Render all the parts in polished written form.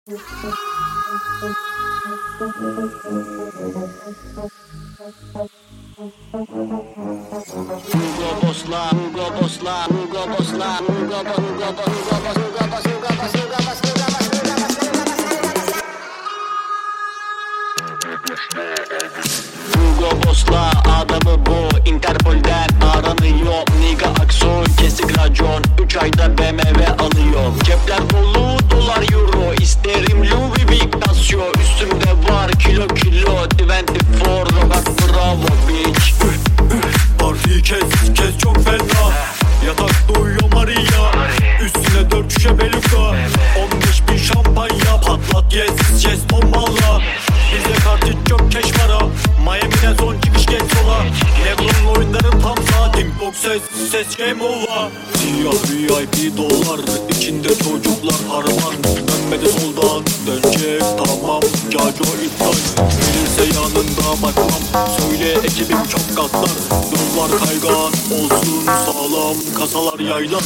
Hugo Boss'la adamı bu, Interpol'den aranıyor. Niga Aksoy kesik racon, 3 ayda BMW alıyorum. Cepler dolu dolar euro, isterim Louis Vuitton. Üstümde var kilo 24 Robert Bravo bitch. Partiyi kes çok fena. Yatakta uyuyor Maria, üstüne 4 şişe beluga, 15.000 şampanya. Patlat yes bomballa. Bizde kartı çok keş para. Miami'den son çıkış geç sola. Lebron'un oyunların tam saati. Box ses game over. Siyah VIP dolar, içinde çocuklar harman. Dönmedi soldan, dönecek tamam. Caco iptal, gelirse yanında bakmam. Söyle ekibim çok katlar. Yollar kaygan olsun sağlam. Kasalar yaylan.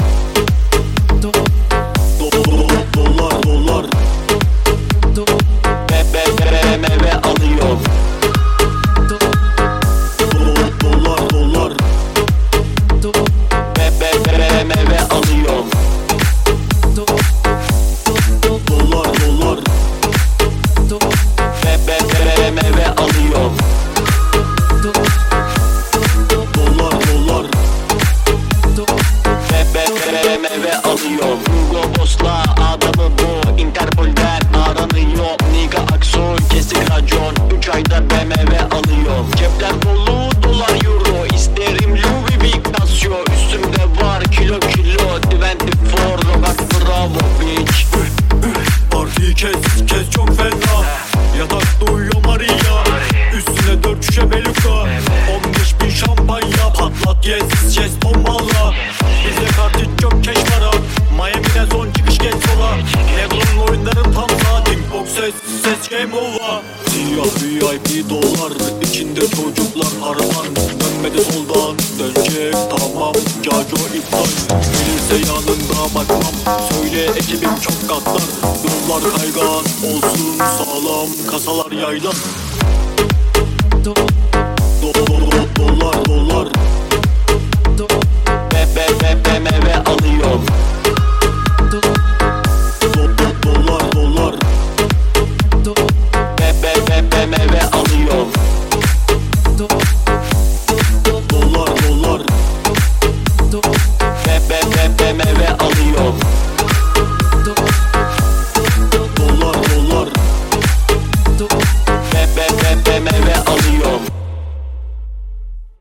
Dolar BMW alıyorum. Dolar BMW alıyorum. Dolar BMW alıyorum. BMW alıyorum. Hugo Boss'la adamı bu, Interpol'den aranıyor. Niga Aksoy kesik racon, 3 ayda BMW alıyorum. Cepler dolu dolar euro, isterim Louis Vuitton. Üstümde var kilo 24 Robert Bravo bitch. Partiyi kes çok fena. Yatakta uyuyor Maria, üstüne 4 şişe beluga, 15.000 şampanya. Patlat yes bomballa. Bizde kartı çok keş para. Miami'den son çıkış geç sola. Lebron'un oyunların tam saati. Box ses game over. Siyah VIP dolar, içinde çocuklar harman. Dönmedi soldan, dönecek tamam. Caco iptal, gelirse yanında bakmam. Söyle ekibim çok katlar. Yollar kaygan olsun sağlam. Kasalar yaylan. Dolar BMW alıyorum.